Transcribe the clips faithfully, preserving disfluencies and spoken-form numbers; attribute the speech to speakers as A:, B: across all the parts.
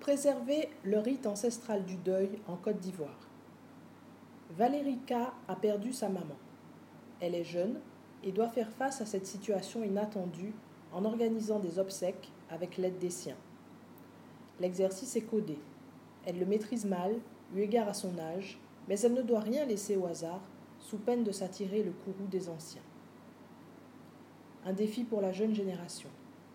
A: préserver le rite ancestral du deuil en Côte d'Ivoire. Valérie K a perdu sa maman. Elle est jeune et doit faire face à cette situation inattendue en organisant des obsèques avec l'aide des siens. L'exercice est codé. Elle le maîtrise mal, eu égard à son âge, mais elle ne doit rien laisser au hasard, sous peine de s'attirer le courroux des anciens. Un défi pour la jeune génération.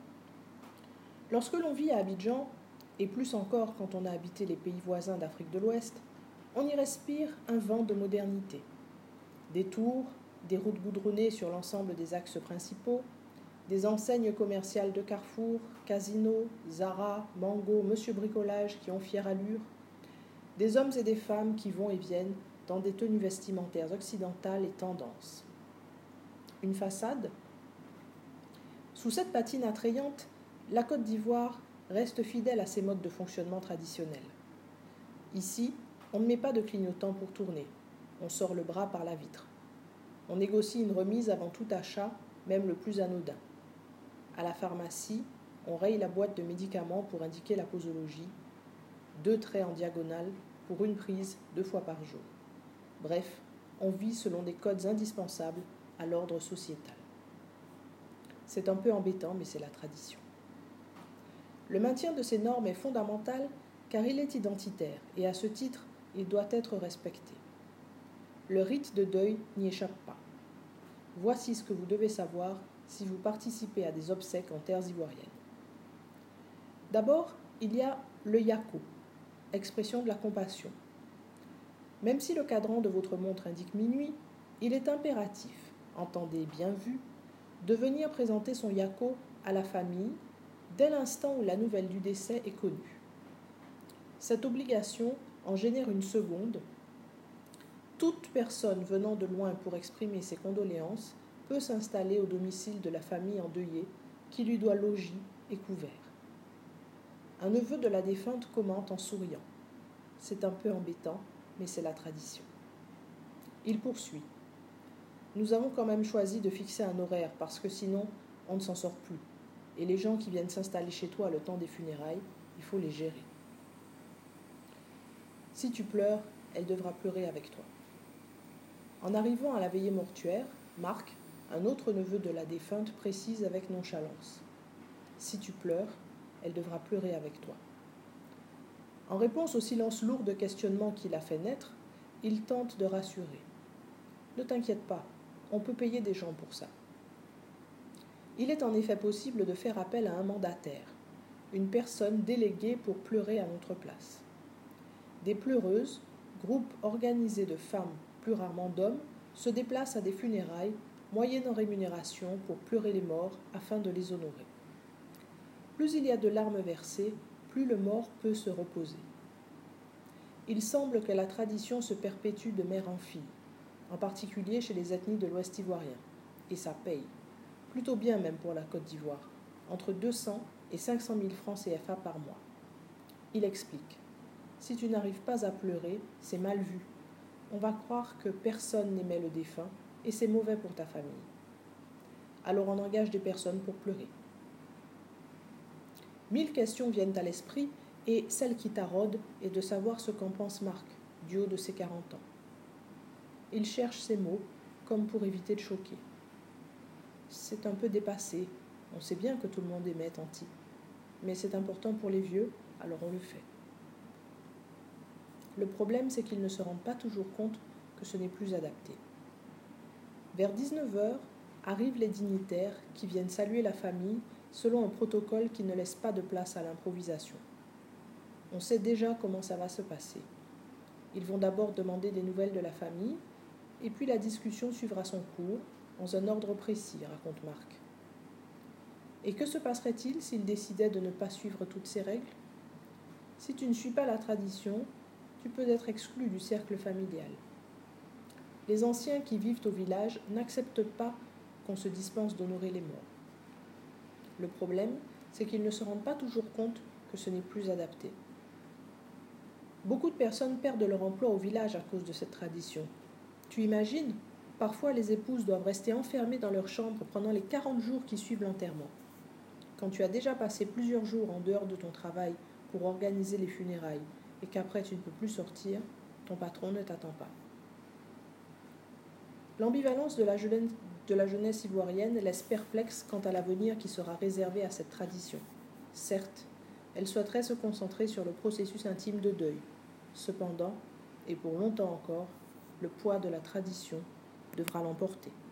A: Lorsque l'on vit à Abidjan, et plus encore quand on a habité les pays voisins d'Afrique de l'Ouest, on y respire un vent de modernité. Des tours, des routes goudronnées sur l'ensemble des axes principaux, des enseignes commerciales de Carrefour, Casino, Zara, Mango, Monsieur Bricolage qui ont fière allure, des hommes et des femmes qui vont et viennent dans des tenues vestimentaires occidentales et tendances. Une façade. Sous cette patine attrayante, la Côte d'Ivoire reste fidèle à ses modes de fonctionnement traditionnels. Ici, on ne met pas de clignotant pour tourner, on sort le bras par la vitre. On négocie une remise avant tout achat, même le plus anodin. À la pharmacie, on raye la boîte de médicaments pour indiquer la posologie, deux traits en diagonale pour une prise deux fois par jour. Bref, on vit selon des codes indispensables à l'ordre sociétal. C'est un peu embêtant, mais c'est la tradition. Le maintien de ces normes est fondamental car il est identitaire et à ce titre, il doit être respecté. Le rite de deuil n'y échappe pas. Voici ce que vous devez savoir si vous participez à des obsèques en terres ivoiriennes. D'abord, il y a le yako, expression de la compassion. Même si le cadran de votre montre indique minuit, il est impératif, entendez bien vu, de venir présenter son yako à la famille dès l'instant où la nouvelle du décès est connue. Cette obligation en génère une seconde. Toute personne venant de loin pour exprimer ses condoléances peut s'installer au domicile de la famille endeuillée qui lui doit logis et couvert. Un neveu de la défunte commente en souriant. C'est un peu embêtant, mais c'est la tradition. Il poursuit. Nous avons quand même choisi de fixer un horaire parce que sinon, on ne s'en sort plus. Et les gens qui viennent s'installer chez toi le temps des funérailles, il faut les gérer. Si tu pleures, elle devra pleurer avec toi. En arrivant à la veillée mortuaire, Marc, un autre neveu de la défunte, précise avec nonchalance. Si tu pleures, elle devra pleurer avec toi. En réponse au silence lourd de questionnement qui l'a fait naître, il tente de rassurer. Ne t'inquiète pas, on peut payer des gens pour ça. Il est en effet possible de faire appel à un mandataire, une personne déléguée pour pleurer à notre place. Des pleureuses, groupe organisé de femmes, plus rarement d'hommes, se déplacent à des funérailles, moyennant rémunération pour pleurer les morts afin de les honorer. Plus il y a de larmes versées, plus le mort peut se reposer. Il semble que la tradition se perpétue de mère en fille, en particulier chez les ethnies de l'Ouest ivoirien, et ça paye. Plutôt bien même pour la Côte d'Ivoire, entre deux cents et cinq cent mille francs C F A par mois. Il explique. Si tu n'arrives pas à pleurer, c'est mal vu. On va croire que personne n'aimait le défunt et c'est mauvais pour ta famille. Alors on engage des personnes pour pleurer. Mille questions viennent à l'esprit et celle qui taraude est de savoir ce qu'en pense Marc, du haut de ses quarante ans. Il cherche ses mots, comme pour éviter de choquer. C'est un peu dépassé, on sait bien que tout le monde aimait Tanti, mais c'est important pour les vieux, alors on le fait. Le problème, c'est qu'ils ne se rendent pas toujours compte que ce n'est plus adapté. Vers dix-neuf heures, arrivent les dignitaires qui viennent saluer la famille selon un protocole qui ne laisse pas de place à l'improvisation. On sait déjà comment ça va se passer. Ils vont d'abord demander des nouvelles de la famille, et puis la discussion suivra son cours, dans un ordre précis, raconte Marc. Et que se passerait-il s'ils décidaient de ne pas suivre toutes ces règles ? Si tu ne suis pas la tradition, tu peux être exclu du cercle familial. Les anciens qui vivent au village n'acceptent pas qu'on se dispense d'honorer les morts. Le problème, c'est qu'ils ne se rendent pas toujours compte que ce n'est plus adapté. Beaucoup de personnes perdent leur emploi au village à cause de cette tradition. Tu imagines ? Parfois, les épouses doivent rester enfermées dans leur chambre pendant les quarante jours qui suivent l'enterrement. Quand tu as déjà passé plusieurs jours en dehors de ton travail pour organiser les funérailles et qu'après tu ne peux plus sortir, ton patron ne t'attend pas. L'ambivalence de la jeunesse, de la jeunesse ivoirienne laisse perplexe quant à l'avenir qui sera réservé à cette tradition. Certes, elle souhaiterait se concentrer sur le processus intime de deuil. Cependant, et pour longtemps encore, le poids de la tradition devra l'emporter.